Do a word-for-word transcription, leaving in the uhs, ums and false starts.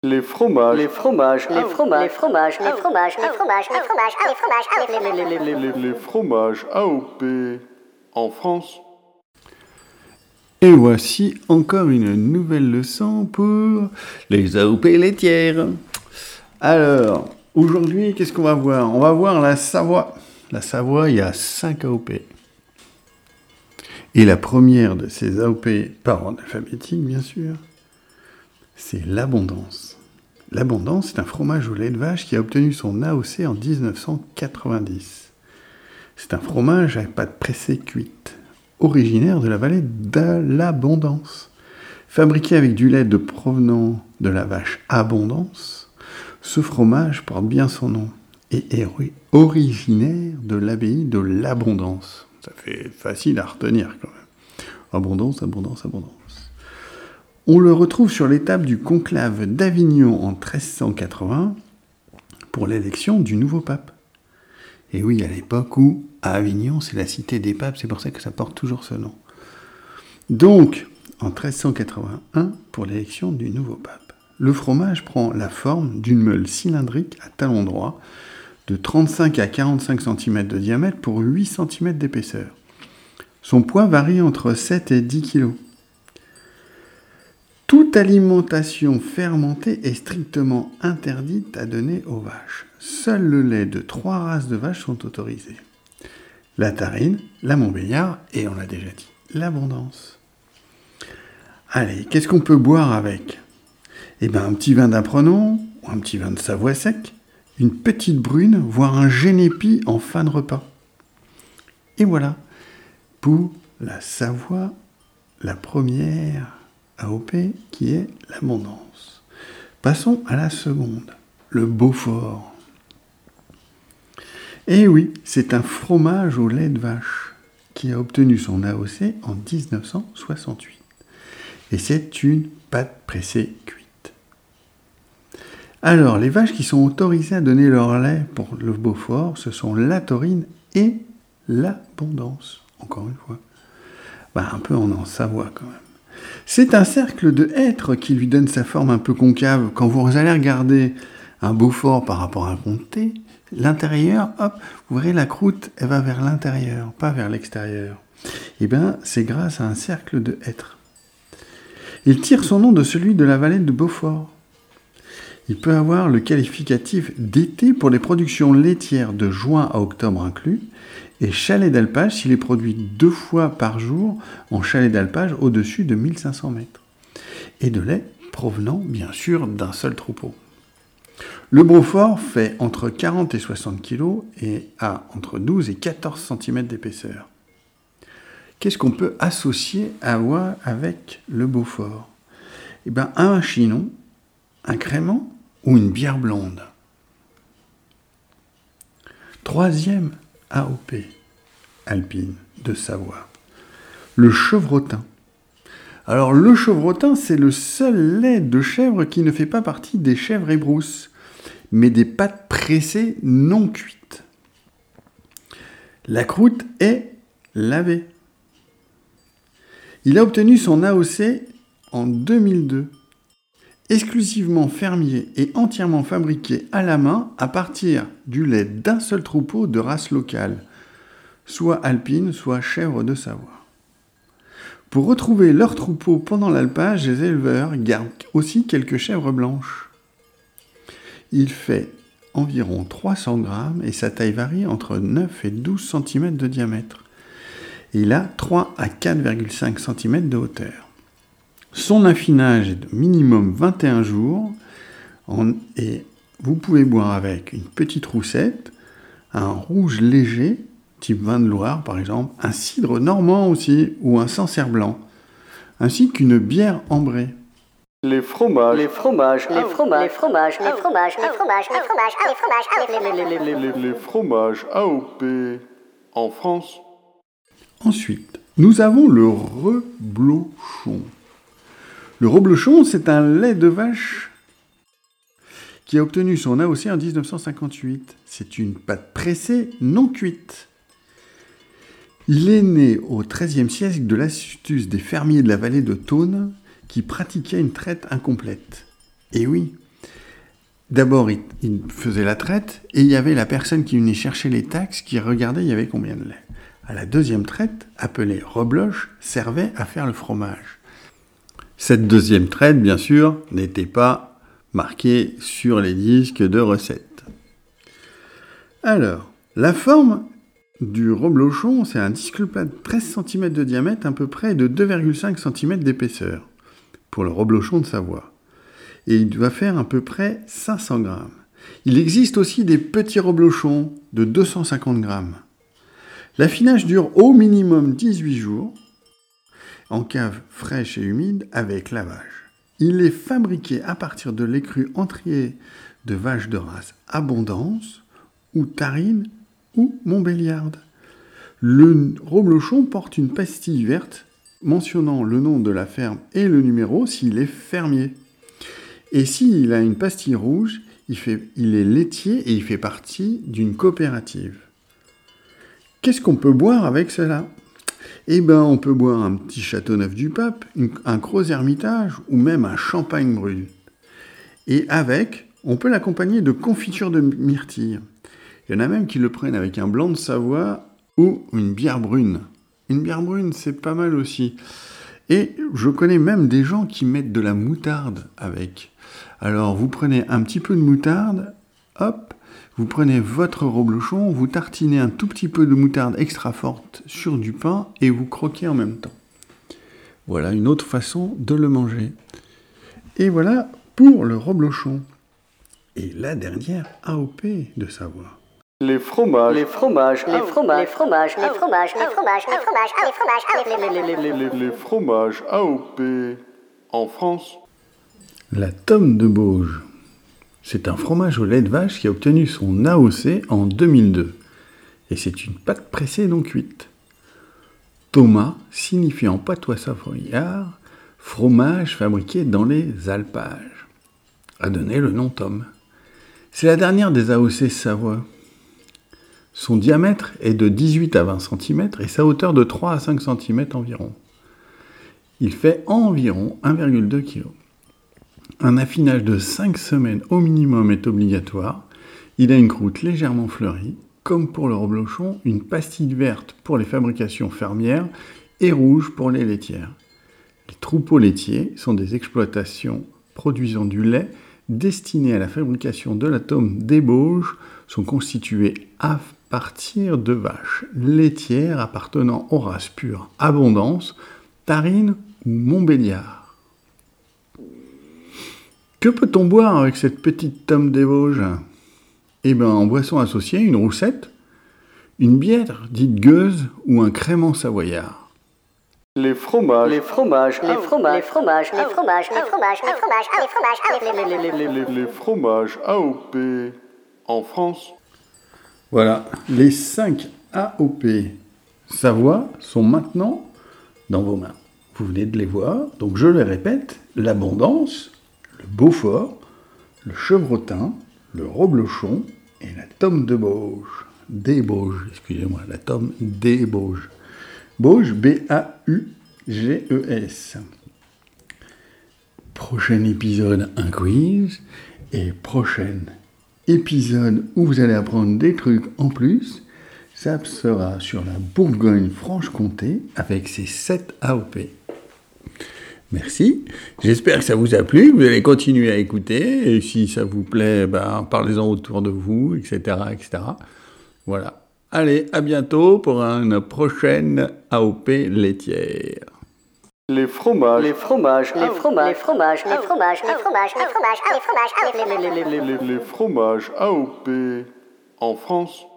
Les fromages. Les fromages. Les fromages. Les fromages. Les fromages. Les fromages. Les fromages. Les fromages. Les fromages. Les, les, les, les fromages A O P en France. Et voici encore une nouvelle leçon pour les A O P laitières. Alors, aujourd'hui, qu'est-ce qu'on va voir? On va voir la Savoie. La Savoie, il y a cinq A O P. Et la première de ces A O P, par ordre alphabétique, bien sûr, c'est l'Abondance. L'Abondance, c'est un fromage au lait de vache qui a obtenu son A O C en dix-neuf cent quatre-vingt-dix. C'est un fromage à pâte pressée cuite, originaire de la vallée de l'Abondance. Fabriqué avec du lait de provenant de la vache Abondance, ce fromage porte bien son nom et est originaire de l'abbaye de l'Abondance. Ça fait facile à retenir quand même. Abondance, abondance, abondance. On le retrouve sur l'étape du conclave d'Avignon en treize cent quatre-vingts pour l'élection du nouveau pape. Et oui, à l'époque où, à Avignon, c'est la cité des papes, c'est pour ça que ça porte toujours ce nom. Donc, en treize cent quatre-vingt-un, pour l'élection du nouveau pape, le fromage prend la forme d'une meule cylindrique à talon droit, de trente-cinq à quarante-cinq centimètres de diamètre pour huit centimètres d'épaisseur. Son poids varie entre sept et dix kilos. Toute alimentation fermentée est strictement interdite à donner aux vaches. Seul le lait de trois races de vaches sont autorisés. La Tarine, la Montbéliard et, on l'a déjà dit, l'Abondance. Allez, qu'est-ce qu'on peut boire avec? Eh bien, un petit vin d'Aprenon, ou un petit vin de Savoie sec, une petite brune, voire un génépi en fin de repas. Et voilà, pour la Savoie, la première A O P qui est l'Abondance. Passons à la seconde, le Beaufort. Et oui, c'est un fromage au lait de vache qui a obtenu son A O C en dix-neuf cent soixante-huit. Et c'est une pâte pressée cuite. Alors, les vaches qui sont autorisées à donner leur lait pour le Beaufort, ce sont la Taurine et l'Abondance. Encore une fois. Bah, un peu en en Savoie quand même. C'est un cercle de hêtre qui lui donne sa forme un peu concave. Quand vous allez regarder un Beaufort par rapport à un comté, l'intérieur, hop, vous verrez la croûte, elle va vers l'intérieur, pas vers l'extérieur. Et bien, c'est grâce à un cercle de hêtre. Il tire son nom de celui de la vallée de Beaufort. Il peut avoir le qualificatif d'été pour les productions laitières de juin à octobre inclus, et chalet d'alpage s'il est produit deux fois par jour en chalet d'alpage au-dessus de mille cinq cents mètres, et de lait provenant bien sûr d'un seul troupeau. Le Beaufort fait entre quarante et soixante kilos et a entre douze et quatorze centimètres d'épaisseur. Qu'est-ce qu'on peut associer à avoir avec le Beaufort? Eh bien, un chinon, un crément ou une bière blonde. Troisième A O P alpine de Savoie, le chevrotin. Alors le chevrotin, c'est le seul lait de chèvre qui ne fait pas partie des chèvres et brousses, mais des pâtes pressées non cuites. La croûte est lavée. Il a obtenu son A O C en deux mille deux. Exclusivement fermier et entièrement fabriqué à la main à partir du lait d'un seul troupeau de race locale, soit alpine, soit chèvre de Savoie. Pour retrouver leur troupeau pendant l'alpage, les éleveurs gardent aussi quelques chèvres blanches. Il fait environ trois cents grammes et sa taille varie entre neuf et douze centimètres de diamètre. Il a trois à quatre virgule cinq centimètres de hauteur. Son affinage est de minimum vingt et un jours en, et vous pouvez boire avec une petite roussette, un rouge léger, type vin de Loire par exemple, un cidre normand aussi ou un sancerre blanc, ainsi qu'une bière ambrée. Les fromages. Les fromages. Les fromages. Les fromages. Les fromages. Les fromages. Les fromages. Les fromages. Les fromages. Les, les, les fromages A O P en France. Ensuite, nous avons le reblochon. Le reblochon, c'est un lait de vache qui a obtenu son A O C en dix-neuf cent cinquante-huit. C'est une pâte pressée non cuite. Il est né au treizième siècle de l'astuce des fermiers de la vallée de Thônes qui pratiquaient une traite incomplète. Et oui, D'abord, il, il faisait la traite et il y avait la personne qui venait chercher les taxes qui regardait il y avait combien de lait. À la deuxième traite, appelée rebloche, servait à faire le fromage. Cette deuxième traite, bien sûr, n'était pas marquée sur les disques de recettes. Alors, la forme du reblochon, c'est un disque plat de treize centimètres de diamètre, à peu près de deux virgule cinq centimètres d'épaisseur, pour le reblochon de Savoie. Et il doit faire à peu près cinq cents grammes. Il existe aussi des petits reblochons de deux cent cinquante grammes. L'affinage dure au minimum dix-huit jours, en cave fraîche et humide, avec lavage. Il est fabriqué à partir de lait cru entier de vache de race Abondance, ou Tarine, ou Montbéliarde. Le reblochon porte une pastille verte mentionnant le nom de la ferme et le numéro s'il est fermier. Et s'il a une pastille rouge, il, fait, il est laitier et il fait partie d'une coopérative. Qu'est-ce qu'on peut boire avec cela ? Eh bien, on peut boire un petit Châteauneuf-du-Pape, une, un Gros Hermitage ou même un champagne brut. Et avec, on peut l'accompagner de confiture de myrtille. Il y en a même qui le prennent avec un blanc de Savoie ou une bière brune. Une bière brune, c'est pas mal aussi. Et je connais même des gens qui mettent de la moutarde avec. Alors, vous prenez un petit peu de moutarde, hop, vous prenez votre reblochon, vous tartinez un tout petit peu de moutarde extra forte sur du pain et vous croquez en même temps. Voilà une autre façon de le manger. Et voilà pour le reblochon. Et la dernière A O P de Savoie. Les fromages. Les fromages. Les fromages. Les fromages. Les fromages, les fromages, les fromages, les fromages, les fromages, Les, les- les fromages A O P en France. La Tome de Bauge. C'est un fromage au lait de vache qui a obtenu son A O C en deux mille deux. Et c'est une pâte pressée non cuite. Thomas signifie en patois savoyard fromage fabriqué dans les alpages. A donné le nom Tome. C'est la dernière des A O C Savoie. Son diamètre est de dix-huit à vingt centimètres et sa hauteur de trois à cinq centimètres environ. Il fait environ un virgule deux kilos. Un affinage de cinq semaines au minimum est obligatoire. Il a une croûte légèrement fleurie, comme pour le reblochon, une pastille verte pour les fabrications fermières et rouge pour les laitières. Les troupeaux laitiers sont des exploitations produisant du lait destinées à la fabrication de la tome des Bauges, sont constituées à partir de vaches laitières appartenant aux races pures Abondance, Tarine ou Montbéliard. Que peut-on boire avec cette petite tome des Vosges ? Eh bien, en boisson associée, une roussette, une bière dite gueuse ou un crément savoyard. Les fromages. Les fromages. Les fromages. les fromages, les fromages, les fromages, les fromages, les fromages, les Les, les- les fromages A O P en France. Voilà, les cinq A O P Savoie sont maintenant dans vos mains. Vous venez de les voir, donc je les répète, l'Abondance, le Beaufort, le Chevrotin, le Reblochon et la Tome de Bauge. Des Bauges, excusez-moi, la Tome des Bauges. Bauge, B A U G E S. Prochain épisode, un quiz. Et prochain épisode où vous allez apprendre des trucs en plus, ça sera sur la Bourgogne-Franche-Comté avec ses sept A O P. Merci, j'espère que ça vous a plu, vous allez continuer à écouter, et si ça vous plaît, ben, parlez-en autour de vous, et cetera, et cetera. Voilà. Allez, à bientôt pour une prochaine A O P laitière. Les fromages. Les fromages. Les fromages. les fromages, les fromages, les fromages, les fromages, les fromages, les fromages, Les, les- les fromages A O P en France.